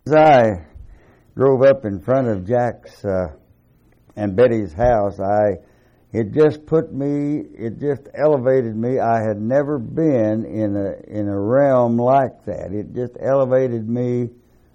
As I drove up in front of Jack's and Betty's house, it just elevated me. I had never been in a realm like that. It just elevated me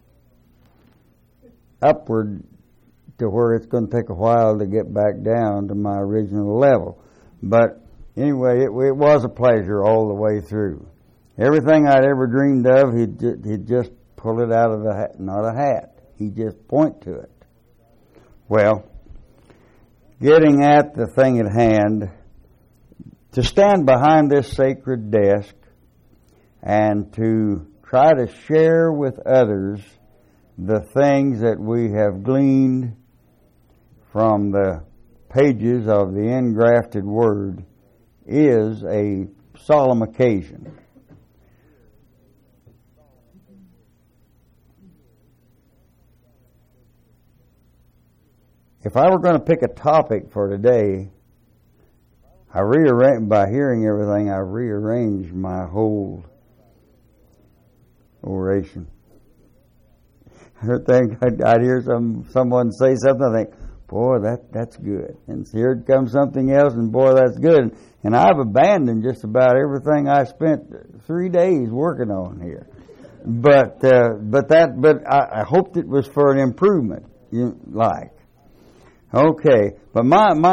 upward to where it's going to take a while to get back down to my original level. But anyway, it was a pleasure all the way through. Everything I'd ever dreamed of, he'd just pull it out of the hat, not a hat. He'd just point to it. Well, getting at the thing at hand, to stand behind this sacred desk and to try to share with others the things that we have gleaned from the pages of the engrafted Word is a solemn occasion. If I were going to pick a topic for today, by hearing everything, I rearranged my whole oration. I'd hear someone say something, I think, boy, that's good. And here comes something else, and boy, that's good. And I've abandoned just about everything I spent 3 days working on here. But I hoped it was for an improvement, Okay, but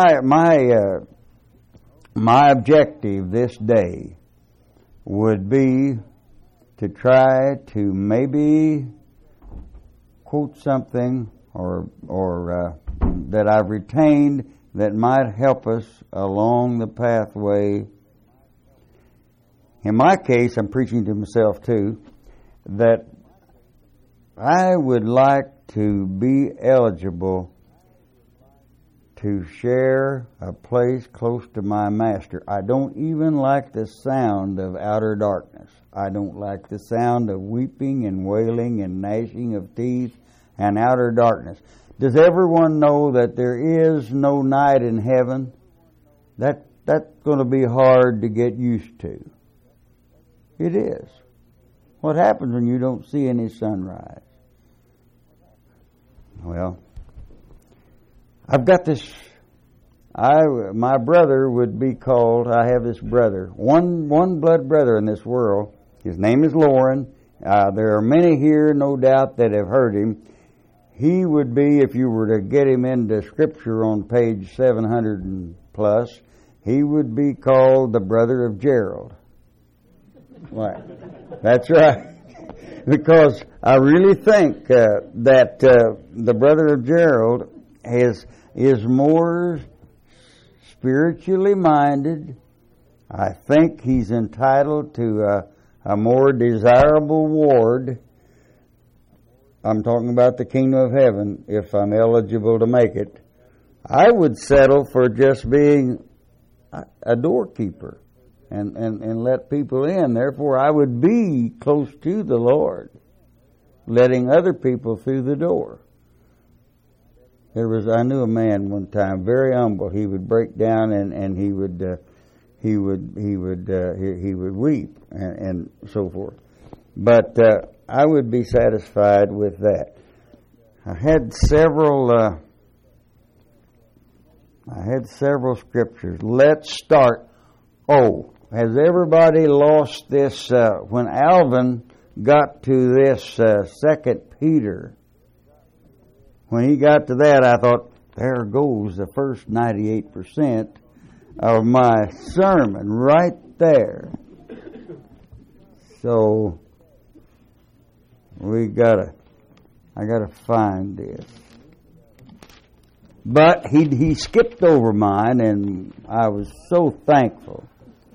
my objective this day would be to try to maybe quote something or that I've retained that might help us along the pathway. In my case, I'm preaching to myself too, that I would like to be eligible to share a place close to my Master. I don't even like the sound of outer darkness. I don't like the sound of weeping and wailing and gnashing of teeth and outer darkness. Does everyone know that there is no night in heaven? That's going to be hard to get used to. It is. What happens when you don't see any sunrise? Well, I've got this, my brother would be called, I have this brother, one blood brother in this world. His name is Lauren. There are many here, no doubt, that have heard him. He would be, if you were to get him into Scripture on page 700 and plus, he would be called the brother of Gerald. Right. That's right. Because I really think that the brother of Gerald is more spiritually minded. I think he's entitled to a more desirable ward. I'm talking about the kingdom of heaven, if I'm eligible to make it. I would settle for just being a doorkeeper and let people in. Therefore, I would be close to the Lord, letting other people through the door. I knew a man one time, very humble. He would break down and he would weep and so forth. But I would be satisfied with that. I had several scriptures. Let's start. Oh, has everybody lost this? When Alvin got to this 2 Peter. When he got to that, I thought, there goes the first 98% of my sermon right there. So I gotta find this. But he skipped over mine, and I was so thankful.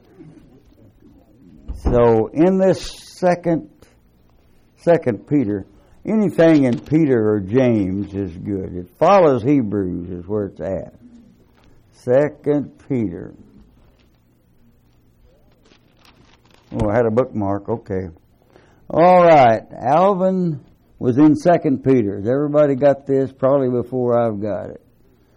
So in this second Peter, anything in Peter or James is good. It follows Hebrews is where it's at. 2 Peter. Oh, I had a bookmark. Okay. All right. Alvin was in 2 Peter. Has everybody got this? Probably before I've got it.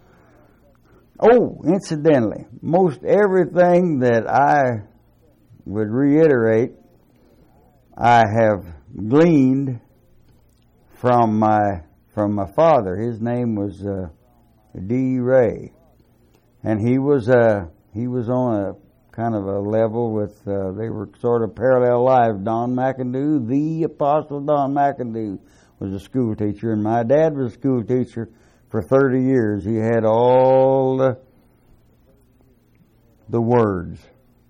Oh, incidentally, most everything that I would reiterate, I have gleaned from my father. His name was D. Ray, and he was on a kind of a level with they were sort of parallel lives. Don McIndoe, the Apostle Don McIndoe, was a school teacher, and my dad was a school teacher for 30 years. He had all the words.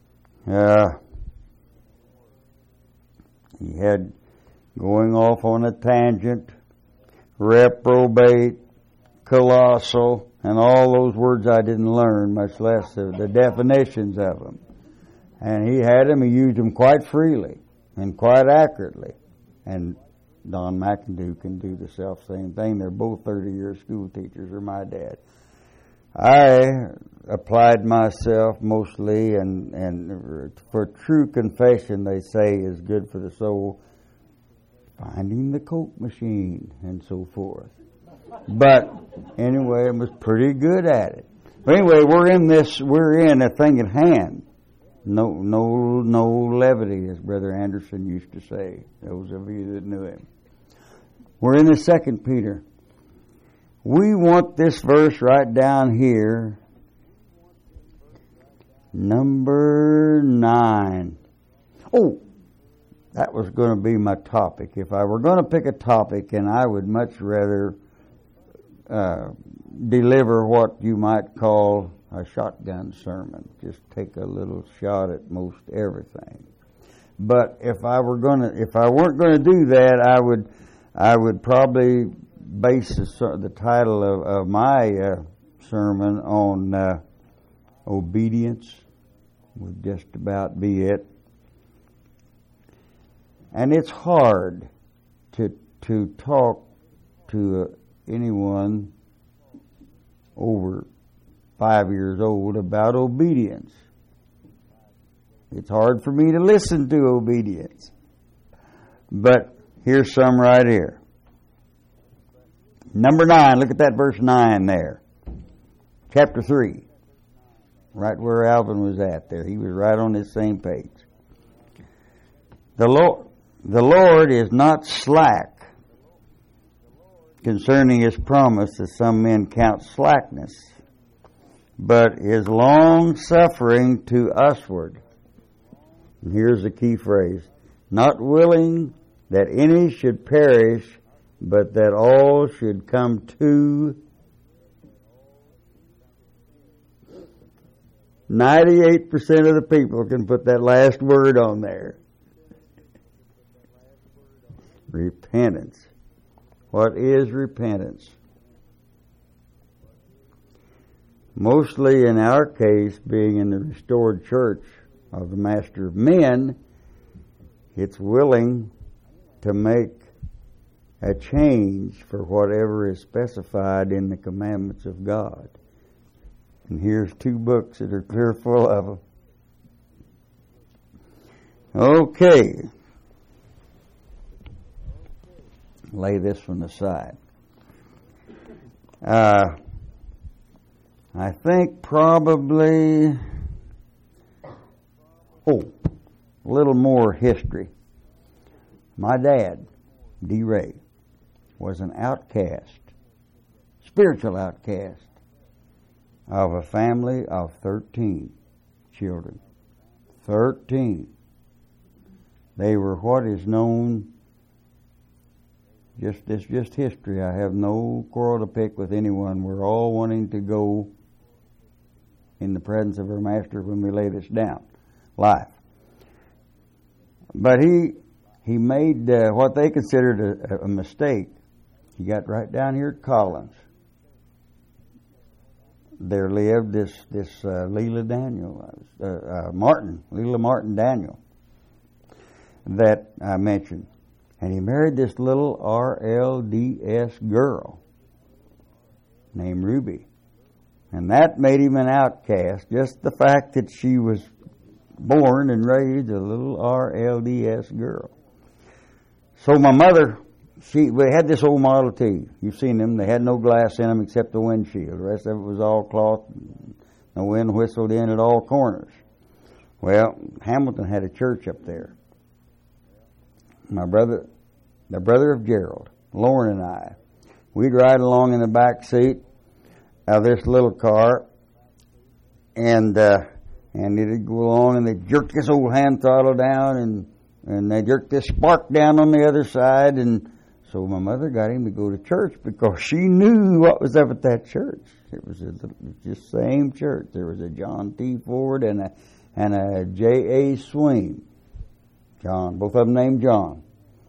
He had going off on a tangent, reprobate, colossal, and all those words I didn't learn, much less the definitions of them. And he had them, he used them quite freely and quite accurately. And Don McIndoe can do the self-same thing. They're both 30-year school teachers, or my dad. I applied myself mostly, and for true confession, they say, is good for the soul, finding the Coke machine and so forth. But anyway, I was pretty good at it. But anyway, we're in a thing at hand. No levity, as Brother Anderson used to say, those of you that knew him. We're in the 2 Peter. We want this verse right down here, number 9. Oh, that was going to be my topic. If I were going to pick a topic, and I would much rather deliver what you might call a shotgun sermon, just take a little shot at most everything. But if I weren't going to do that, I would probably base the title of my sermon on obedience. Would just about be it. And it's hard to talk to anyone over 5 years old about obedience. It's hard for me to listen to obedience. But here's some right here. Number 9, look at that verse 9 there. Chapter 3. Right where Alvin was at there. He was right on this same page. The Lord is not slack concerning His promise, as some men count slackness, but is long-suffering to usward. And here's the key phrase. Not willing that any should perish, but that all should come to 98% of the people can put that last word on there. Repentance. What is repentance? Mostly in our case, being in the restored church of the Master of Men, it's willing to make a change for whatever is specified in the commandments of God. And here's 2 books that are clear full of them. Okay. Lay this one aside. I think probably, a little more history. My dad, D. Ray, was an outcast, spiritual outcast, of a family of 13 children. 13. They were what is known, just history. I have no quarrel to pick with anyone. We're all wanting to go in the presence of our Master when we lay this down, life. But he made what they considered a mistake. He got right down here at Collins. There lived this Leela Martin Daniel that I mentioned. And he married this little RLDS girl named Ruby. And that made him an outcast, just the fact that she was born and raised a little RLDS girl. So my mother, we had this old Model T. You've seen them. They had no glass in them except the windshield. The rest of it was all cloth. The wind whistled in at all corners. Well, Hamilton had a church up there. The brother of Gerald, Lauren and I. We'd ride along in the back seat of this little car, and it'd go along, and they'd jerk this old hand throttle down, and they jerked this spark down on the other side, and so my mother got him to go to church because she knew what was up at that church. It was just same church. There was a John T. Ford and a J.A. Swain. John, both of them named John.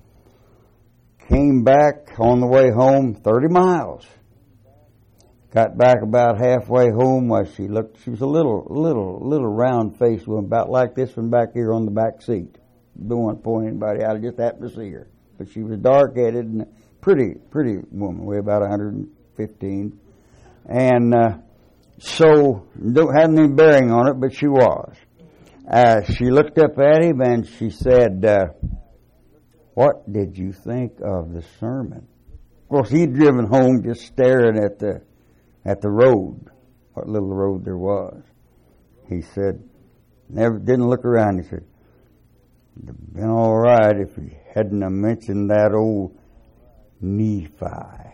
Came back on the way home 30 miles. Got back about halfway home. She was a little round-faced woman, about like this one back here on the back seat. Don't want to point anybody out. I just happened to see her. But she was dark-headed and a pretty woman, weighed about 115. And so, hadn't any bearing on it, but she was. She looked up at him and she said, "What did you think of the sermon?" Of course, he'd driven home just staring at the road, what little road there was. He said, didn't look around. He said, "It'd have been all right if he hadn't have mentioned that old Nephi.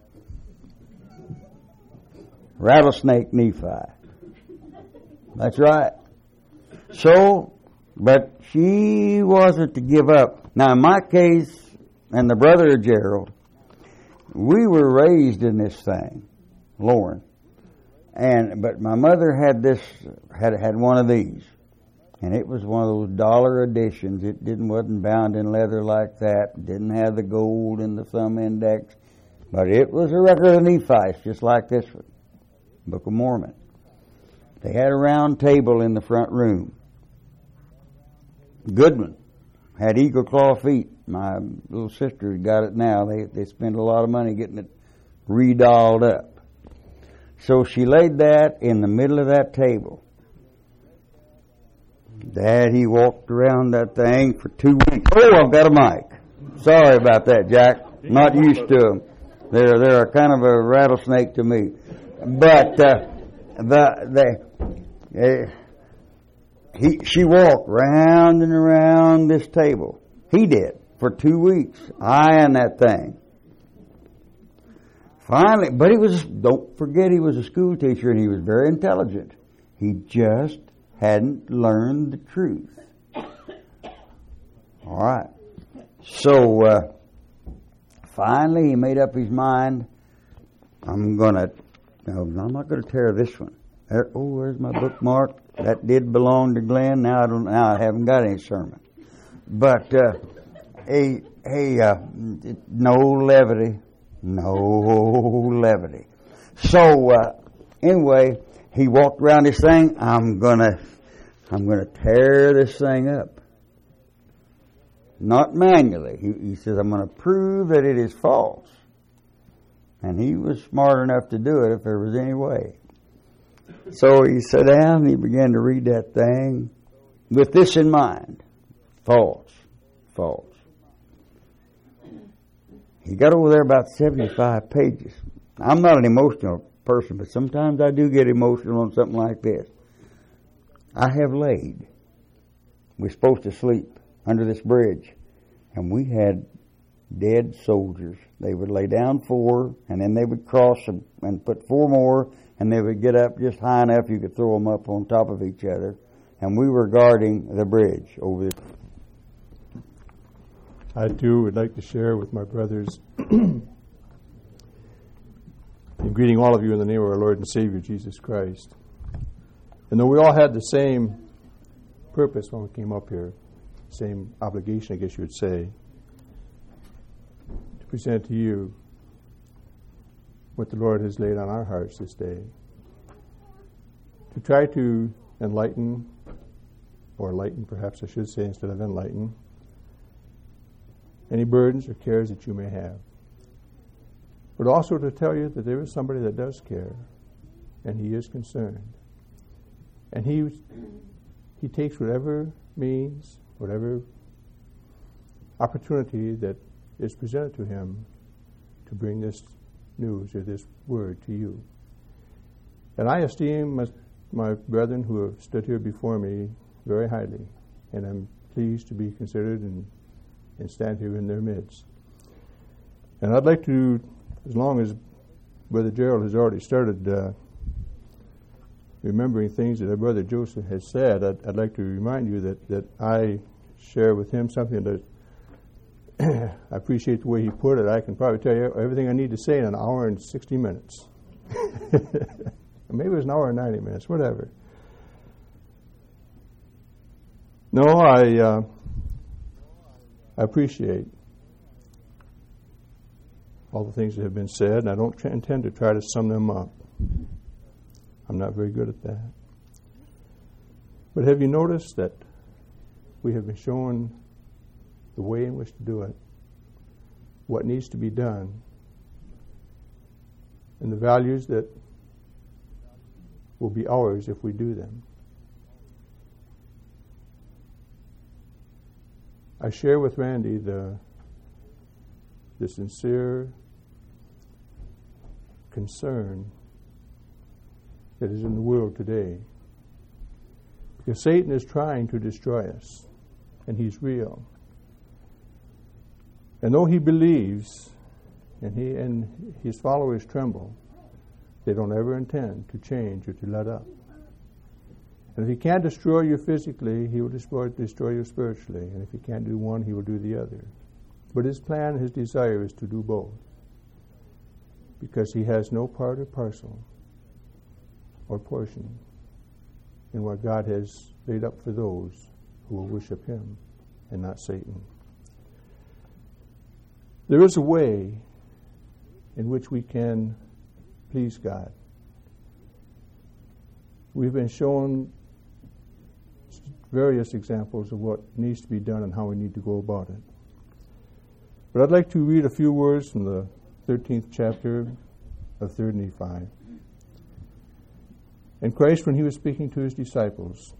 Rattlesnake Nephi." That's right. So, but she wasn't to give up. Now, in my case, and the brother of Gerald, we were raised in this thing, Lauren. But my mother had one of these. And it was one of those dollar editions. It wasn't bound in leather like that. It didn't have the gold and the thumb index. But it was a record of Nephi, just like this one, Book of Mormon. They had a round table in the front room. Goodman had eagle claw feet. My little sister got it now. They spent a lot of money getting it redolled up. So she laid that in the middle of that table. Dad, he walked around that thing for 2 weeks. Oh, I've got a mic. Sorry about that, Jack. Not used to them. They're a kind of a rattlesnake to me. But she walked round and around this table. He did for 2 weeks, eyeing that thing. Finally, but don't forget, he was a school teacher and he was very intelligent. He just hadn't learned the truth. All right. So finally, he made up his mind. I'm not going to tear this one. There's my bookmark. That did belong to Glenn. Now I haven't got any sermon. But no levity. No levity. So anyway, he walked around this thing. I'm gonna tear this thing up. Not manually. He says, I'm going to prove that it is false. And he was smart enough to do it if there was any way. So he sat down and he began to read that thing with this in mind. False. False. He got over there about 75 pages. I'm not an emotional person, but sometimes I do get emotional on something like this. I have laid. We're supposed to sleep under this bridge, and we had dead soldiers. They would lay down 4, and then they would cross and put 4 more, and they would get up just high enough you could throw them up on top of each other, and we were guarding the bridge over there. I too would like to share with my brothers in greeting all of you in the name of our Lord and Savior Jesus Christ. And though we all had the same purpose when we came up here, same obligation, I guess you would say, to present to you what the Lord has laid on our hearts this day, to try to enlighten, or lighten perhaps I should say instead of enlighten, any burdens or cares that you may have. But also to tell you that there is somebody that does care, and he is concerned. And he takes whatever means, whatever opportunity that is presented to him to bring this news or this word to you. And I esteem my brethren who have stood here before me very highly, and I'm pleased to be considered and stand here in their midst. And I'd like to, as long as Brother Gerald has already started remembering things that Brother Joseph has said, I'd like to remind you that I share with him something that I appreciate the way he put it. I can probably tell you everything I need to say in an hour and 60 minutes. Maybe it was an hour and 90 minutes, whatever. No, I appreciate all the things that have been said, and I don't intend to try to sum them up. I'm not very good at that. But have you noticed that we have been shown the way in which to do it, what needs to be done, and the values that will be ours if we do them? I share with Randy the sincere concern that is in the world today. Because Satan is trying to destroy us, and he's real. And though he believes, and he and his followers tremble, they don't ever intend to change or to let up. And if he can't destroy you physically, he will destroy you spiritually. And if he can't do one, he will do the other. But his plan, his desire is to do both. Because he has no part or parcel or portion in what God has laid up for those who will worship him and not Satan. There is a way in which we can please God. We've been shown various examples of what needs to be done and how we need to go about it. But I'd like to read a few words from the 13th chapter of 3rd Nephi. And Christ, when he was speaking to his disciples,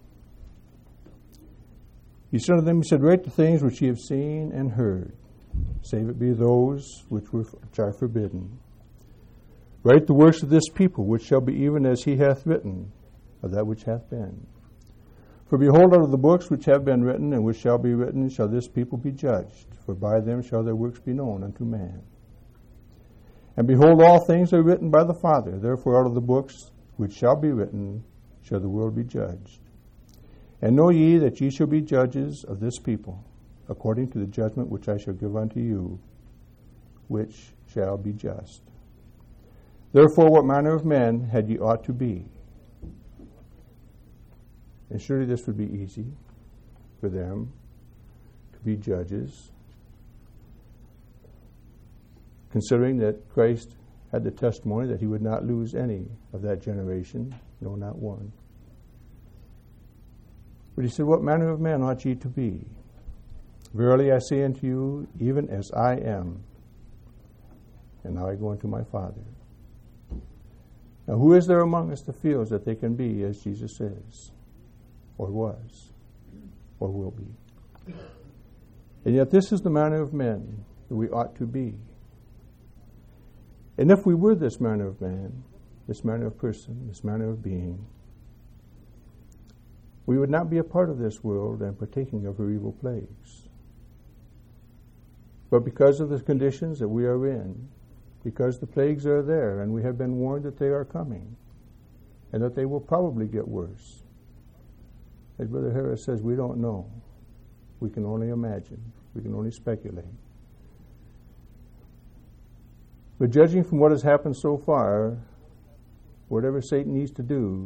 he said to them, he said, "Write the things which ye have seen and heard, save it be those which are forbidden. Write the works of this people, which shall be even as he hath written, of that which hath been. For behold, out of the books which have been written, and which shall be written, shall this people be judged, for by them shall their works be known unto man. And behold, all things are written by the Father. Therefore out of the books which shall be written shall the world be judged. And know ye that ye shall be judges of this people, according to the judgment which I shall give unto you, which shall be just. Therefore what manner of men had ye ought to be?" And surely this would be easy for them to be judges, considering that Christ had the testimony that he would not lose any of that generation, no, not one. But he said, "What manner of men ought ye to be? Verily I say unto you, even as I am. And now I go unto my Father." Now who is there among us that feels that they can be as Jesus is, or was, or will be? And yet this is the manner of men that we ought to be. And if we were this manner of man, this manner of person, this manner of being, we would not be a part of this world and partaking of her evil plagues. But because of the conditions that we are in, because the plagues are there, and we have been warned that they are coming, and that they will probably get worse. As Brother Harris says, we don't know. We can only imagine. We can only speculate. But judging from what has happened so far, whatever Satan needs to do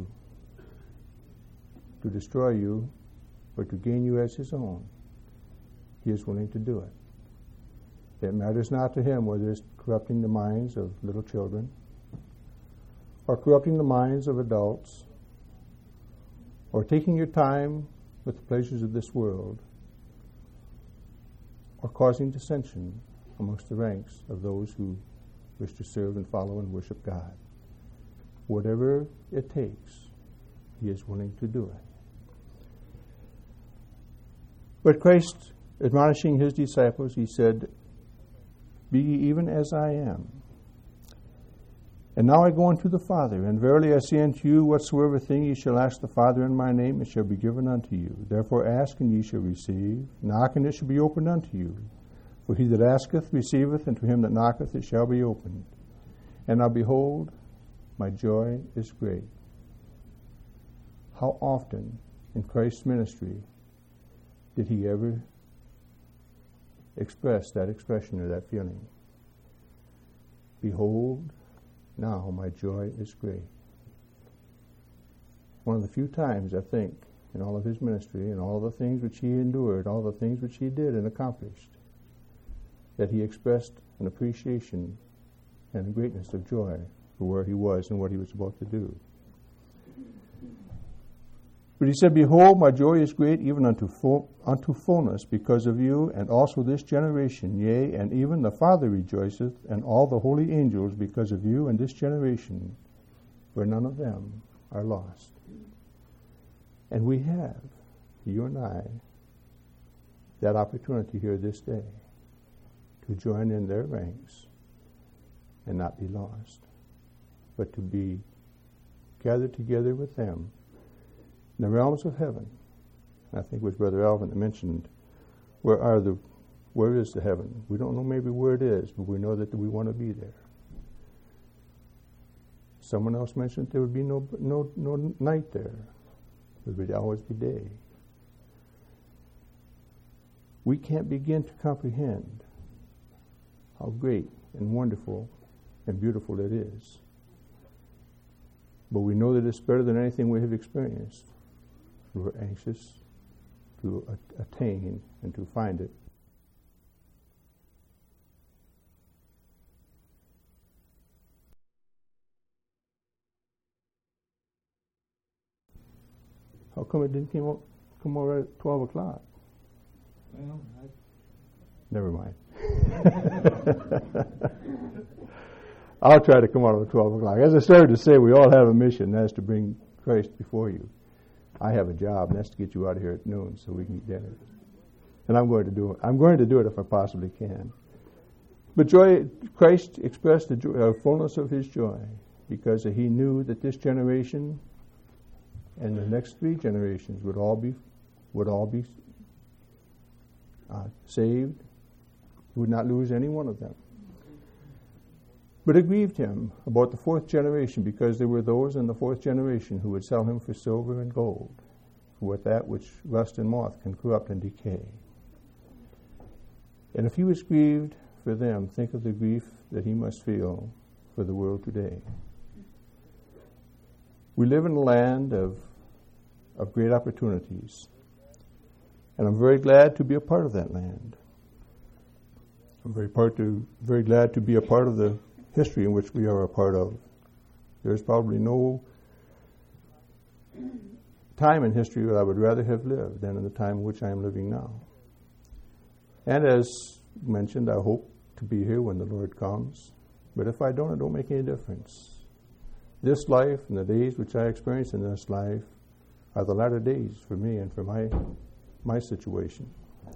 to destroy you or to gain you as his own, he is willing to do it. It matters not to him whether it's corrupting the minds of little children or corrupting the minds of adults or taking your time with the pleasures of this world or causing dissension amongst the ranks of those who wish to serve and follow and worship God. Whatever it takes, he is willing to do it. But Christ, admonishing his disciples, he said, "Be ye even as I am. And now I go unto the Father, and verily I say unto you, whatsoever thing ye shall ask the Father in my name, it shall be given unto you. Therefore ask, and ye shall receive. Knock, and it shall be opened unto you. For he that asketh receiveth, and to him that knocketh it shall be opened. And now behold, my joy is great. How often in Christ's ministry did he ever express that expression or that feeling? Behold, now my joy is great. One of the few times, I think, in all of his ministry and all the things which he endured, all the things which he did and accomplished, that he expressed an appreciation and a greatness of joy for where he was and what he was about to do. But he said, Behold, my joy is great even unto fullness because of you, and also this generation, yea, and even the Father rejoiceth, and all the holy angels because of you and this generation, where none of them are lost. And we have, you and I, that opportunity here this day to join in their ranks and not be lost, but to be gathered together with them in the realms of heaven. I think it was Brother Alvin that mentioned, where is the heaven? We don't know maybe where it is, but we know that we want to be there. Someone else mentioned there would be no night there. There would always be day. We can't begin to comprehend how great and wonderful and beautiful it is. But we know that it's better than anything we have experienced. We're anxious to attain and to find it. How come it didn't come over at 12 o'clock? Well, Never mind. I'll try to come out at 12 o'clock. As I started to say, we all have a mission, and that's to bring Christ before you. I have a job, and that's to get you out of here at noon so we can eat dinner. And I'm going to do it. I'm going to do it if I possibly can. But joy, Christ expressed the fullness of his joy because he knew that this generation and the next 3 generations would all be saved. He would not lose any one of them. But it grieved him about the 4th generation because there were those in the 4th generation who would sell him for silver and gold, with that which rust and moth can corrupt and decay. And if he was grieved for them, think of the grief that he must feel for the world today. We live in a land of great opportunities, and I'm very glad to be a part of that land. I'm very glad to be a part of the history in which we are a part of. There's probably no time in history that I would rather have lived than in the time in which I am living now. And as mentioned, I hope to be here when the Lord comes. But if I don't, it don't make any difference. This life and the days which I experience in this life are the latter days for me and for my situation.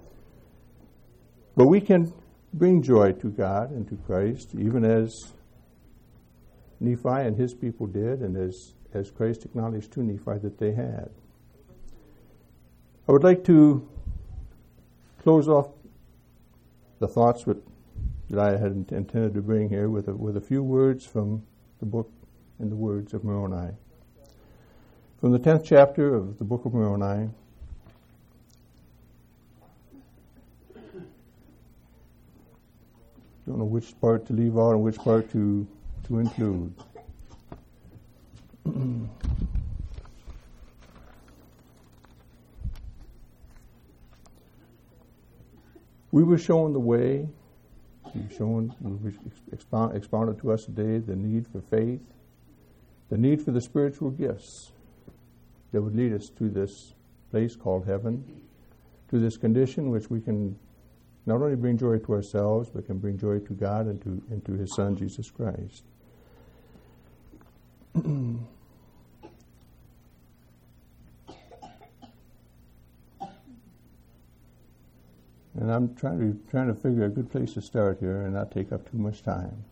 But we can bring joy to God and to Christ, even as Nephi and his people did, and as Christ acknowledged to Nephi that they had. I would like to close off the thoughts that I had intended to bring here with a few words from the book and the words of Moroni. From the 10th chapter of the book of Moroni, don't know which part to leave out and which part to include. We were shown the way. Expounded to us today the need for faith, the need for the spiritual gifts that would lead us to this place called heaven, to this condition which we can not only bring joy to ourselves, but can bring joy to God and to his Son, Jesus Christ. And I'm trying to figure a good place to start here and not take up too much time.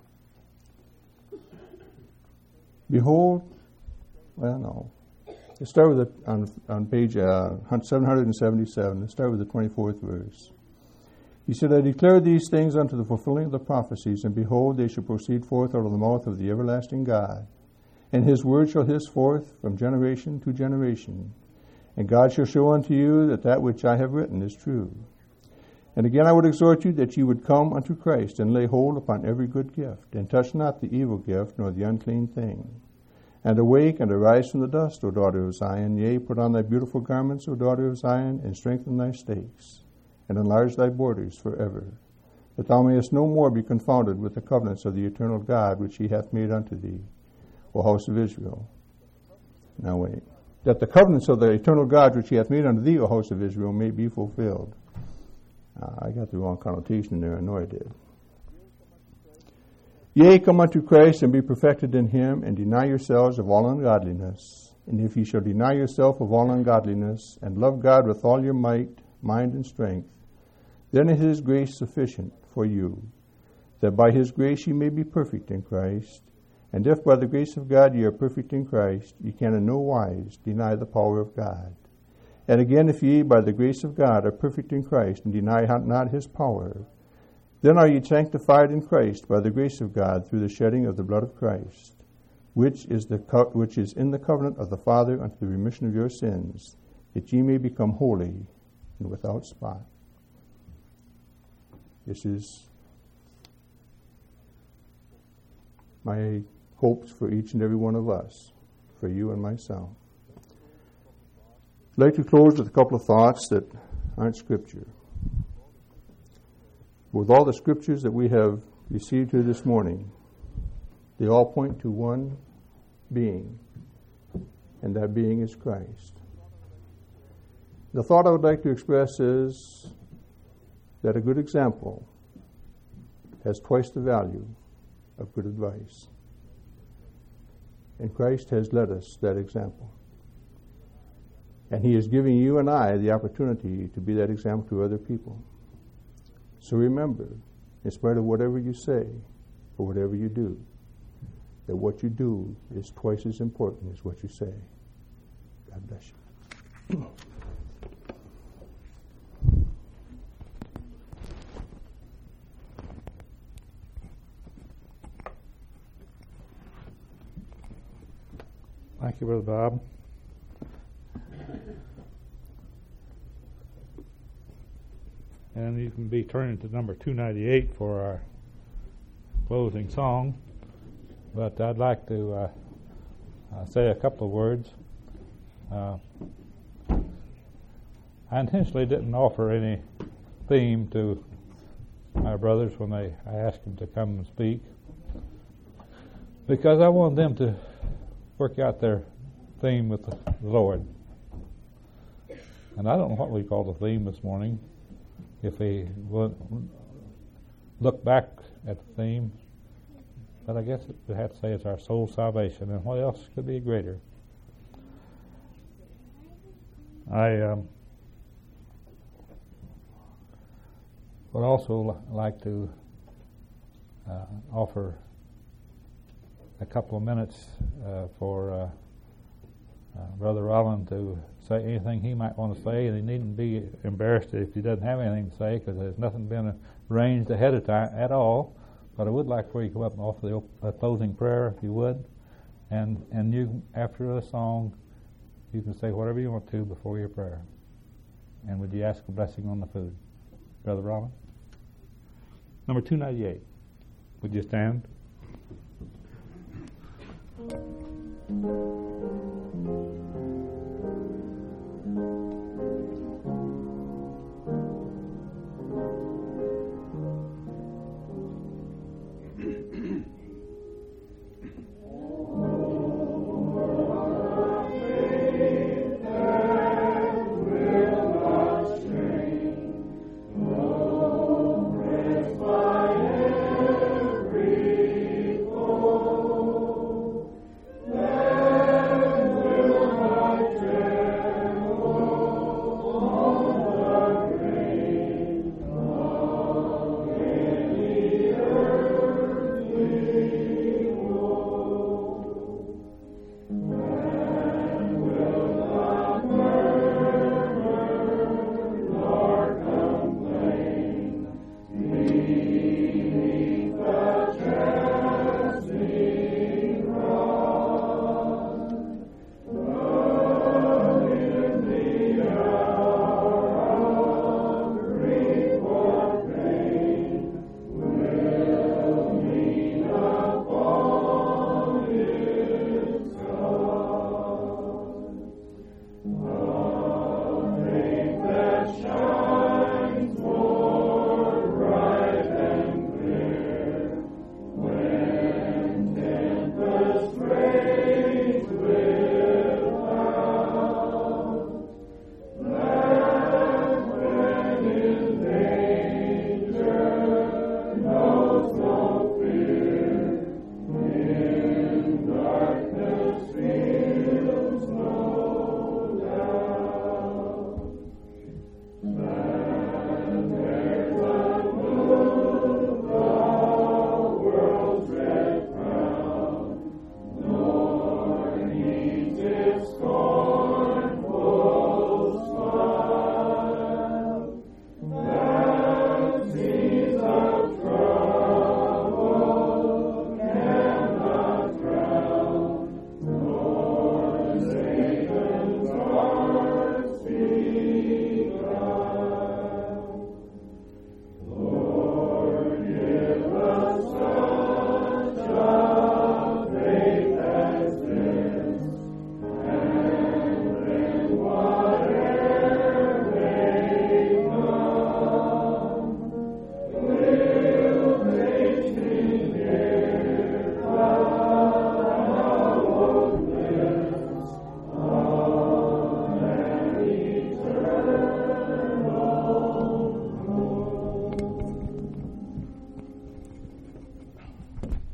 Behold, well, no. Let's start with on page 777. Let's start with the 24th verse. He said, I declare these things unto the fulfilling of the prophecies, and behold, they shall proceed forth out of the mouth of the everlasting God. And his word shall hiss forth from generation to generation. And God shall show unto you that which I have written is true. And again I would exhort you that ye would come unto Christ, and lay hold upon every good gift, and touch not the evil gift, nor the unclean thing. And awake, and arise from the dust, O daughter of Zion. Yea, put on thy beautiful garments, O daughter of Zion, and strengthen thy stakes, and enlarge thy borders forever, that thou mayest no more be confounded with the covenants of the eternal God which he hath made unto thee, O house of Israel. Now wait. That the covenants of the eternal God which he hath made unto thee, O house of Israel, may be fulfilled. I got the wrong connotation there, I know I did. Yea, come unto Christ, and be perfected in him, and deny yourselves of all ungodliness. And if ye shall deny yourself of all ungodliness, and love God with all your might, mind, and strength, then is his grace sufficient for you, that by his grace ye may be perfect in Christ. And if by the grace of God ye are perfect in Christ, ye can in no wise deny the power of God. And again, if ye by the grace of God are perfect in Christ, and deny not his power, then are ye sanctified in Christ by the grace of God through the shedding of the blood of Christ, which is in the covenant of the Father unto the remission of your sins, that ye may become holy and without spot. This is my hopes for each and every one of us, for you and myself. I'd like to close with a couple of thoughts that aren't Scripture. With all the Scriptures that we have received here this morning, they all point to one being, and that being is Christ. The thought I would like to express is that a good example has twice the value of good advice. And Christ has led us that example. And he is giving you and I the opportunity to be that example to other people. So remember, in spite of whatever you say or whatever you do, that what you do is twice as important as what you say. God bless you. Thank you, Brother Bob. And you can be turning to number 298 for our closing song. But I'd like to say a couple of words. I intentionally didn't offer any theme to my brothers when I asked them to come and speak, because I wanted them to work out their theme with the Lord. And I don't know what we call the theme this morning. If we look back at the theme, but I guess we have to say it's our soul salvation, and what else could be greater? I would also like to offer a couple of minutes for Brother Rollin to say anything he might want to say, and he needn't be embarrassed if he doesn't have anything to say, because there's nothing been arranged ahead of time at all. But I would like for you to come up and offer the closing prayer, if you would, and you, after the song, you can say whatever you want to before your prayer. And would you ask a blessing on the food, Brother Rollin? Number 298. Would you stand?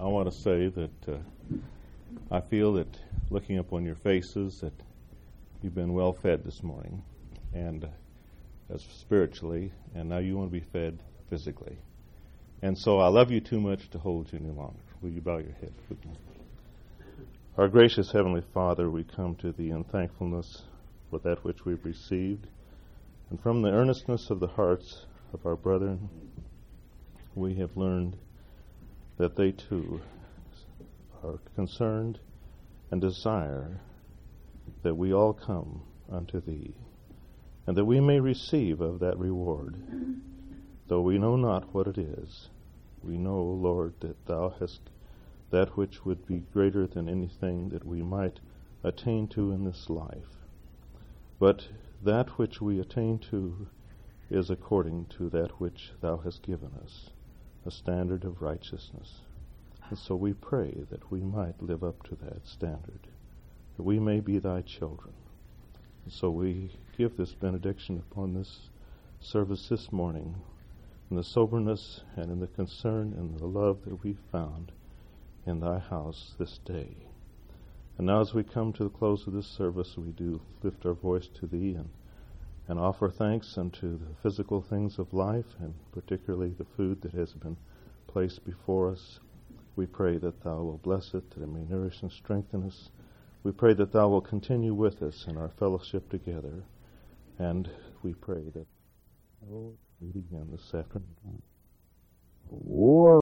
I want to say that I feel that looking upon your faces that you've been well fed this morning, and as spiritually, and now you want to be fed physically. And so I love you too much to hold you any longer. Will you bow your head with me? Our gracious Heavenly Father, we come to Thee in thankfulness for that which we've received, and from the earnestness of the hearts of our brethren, we have learned that they too are concerned and desire that we all come unto Thee, and that we may receive of that reward. Though we know not what it is, we know, Lord, that Thou hast that which would be greater than anything that we might attain to in this life. But that which we attain to is according to that which Thou hast given us, a standard of righteousness. And so we pray that we might live up to that standard, that we may be Thy children. And so we give this benediction upon this service this morning in the soberness and in the concern and the love that we found in Thy house this day. And now as we come to the close of this service, we do lift our voice to Thee and offer thanks unto the physical things of life, and particularly the food that has been placed before us. We pray that Thou will bless it, that it may nourish and strengthen us. We pray that Thou will continue with us in our fellowship together. And we pray that Thou will meet again this afternoon. War.